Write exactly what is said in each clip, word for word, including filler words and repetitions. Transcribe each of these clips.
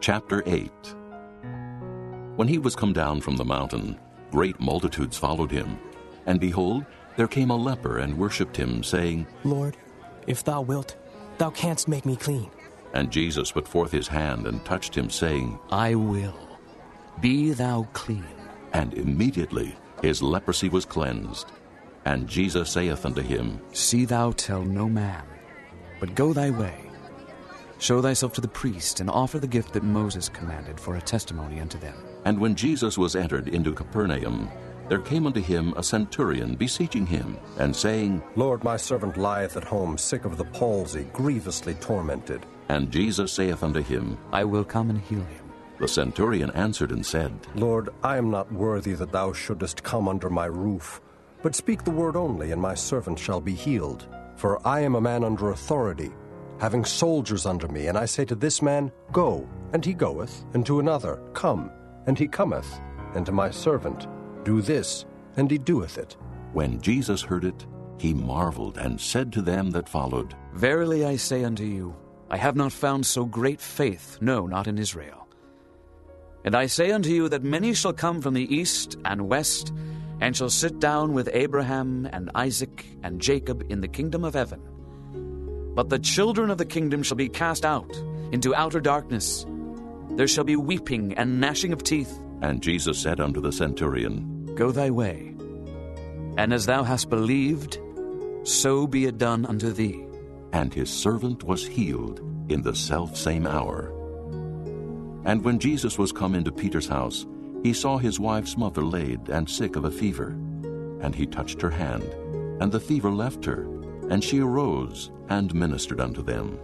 Chapter eight. When he was come down from the mountain, great multitudes followed him. And behold, there came a leper and worshipped him, saying, Lord, if thou wilt, thou canst make me clean. And Jesus put forth his hand and touched him, saying, I will. Be thou clean. And immediately his leprosy was cleansed. And Jesus saith unto him, See thou tell no man, but go thy way. Show thyself to the priest, and offer the gift that Moses commanded for a testimony unto them. And when Jesus was entered into Capernaum, there came unto him a centurion, beseeching him, and saying, Lord, my servant lieth at home, sick of the palsy, grievously tormented. And Jesus saith unto him, I will come and heal him. The centurion answered and said, Lord, I am not worthy that thou shouldest come under my roof, but speak the word only, and my servant shall be healed. For I am a man under authority, having soldiers under me, and I say to this man, Go, and he goeth, and to another, Come, and he cometh, and to my servant, Do this, and he doeth it. When Jesus heard it, he marveled, and said to them that followed, Verily I say unto you, I have not found so great faith, no, not in Israel. And I say unto you that many shall come from the east and west, and shall sit down with Abraham and Isaac and Jacob in the kingdom of heaven. But the children of the kingdom shall be cast out into outer darkness. There shall be weeping and gnashing of teeth. And Jesus said unto the centurion, Go thy way, and as thou hast believed, so be it done unto thee. And his servant was healed in the selfsame hour. And when Jesus was come into Peter's house, he saw his wife's mother laid and sick of a fever. And he touched her hand, and the fever left her, and she arose and ministered unto them.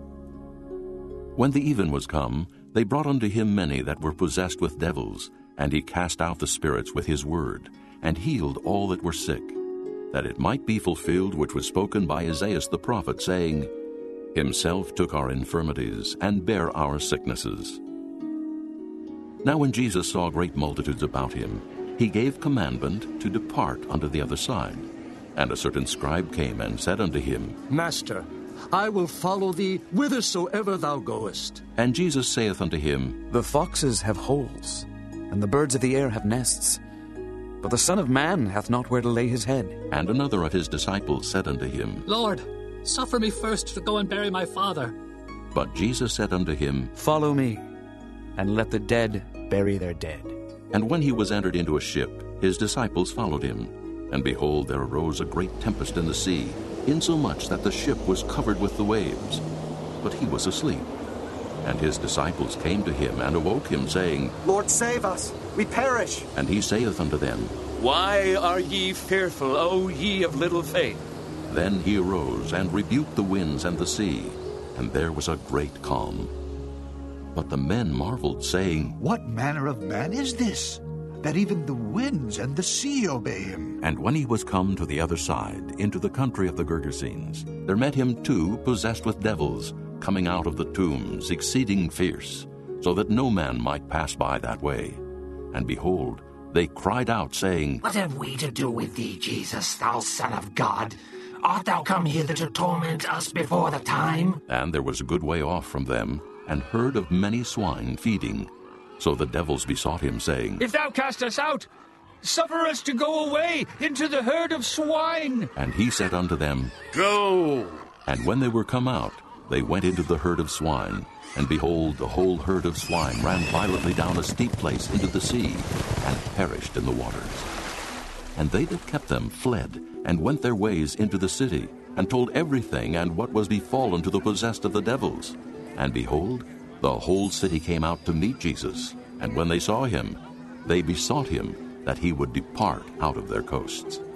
When the even was come, they brought unto him many that were possessed with devils, and he cast out the spirits with his word, and healed all that were sick, that it might be fulfilled which was spoken by Isaiah the prophet, saying, Himself took our infirmities, and bare our sicknesses. Now when Jesus saw great multitudes about him, he gave commandment to depart unto the other side. And a certain scribe came and said unto him, Master, I will follow thee whithersoever thou goest. And Jesus saith unto him, The foxes have holes, and the birds of the air have nests, but the Son of Man hath not where to lay his head. And another of his disciples said unto him, Lord, suffer me first to go and bury my father. But Jesus said unto him, Follow me, and let the dead bury their dead. And when he was entered into a ship, his disciples followed him. And behold, there arose a great tempest in the sea, insomuch that the ship was covered with the waves. But he was asleep. And his disciples came to him, and awoke him, saying, Lord, save us, we perish. And he saith unto them, Why are ye fearful, O ye of little faith? Then he arose, and rebuked the winds and the sea, and there was a great calm. But the men marveled, saying, What manner of man is this, that even the winds and the sea obey him? And when he was come to the other side, into the country of the Gergesenes, there met him two possessed with devils, coming out of the tombs, exceeding fierce, so that no man might pass by that way. And behold, they cried out, saying, What have we to do with thee, Jesus, thou Son of God? Art thou come hither to torment us before the time? And there was a good way off from them, and herd of many swine feeding. So the devils besought him, saying, If thou cast us out, suffer us to go away into the herd of swine. And he said unto them, Go! And when they were come out, they went into the herd of swine. And behold, the whole herd of swine ran violently down a steep place into the sea, and perished in the waters. And they that kept them fled, and went their ways into the city, and told everything and what was befallen to the possessed of the devils. And behold, the whole city came out to meet Jesus. And when they saw him, they besought him that he would depart out of their coasts.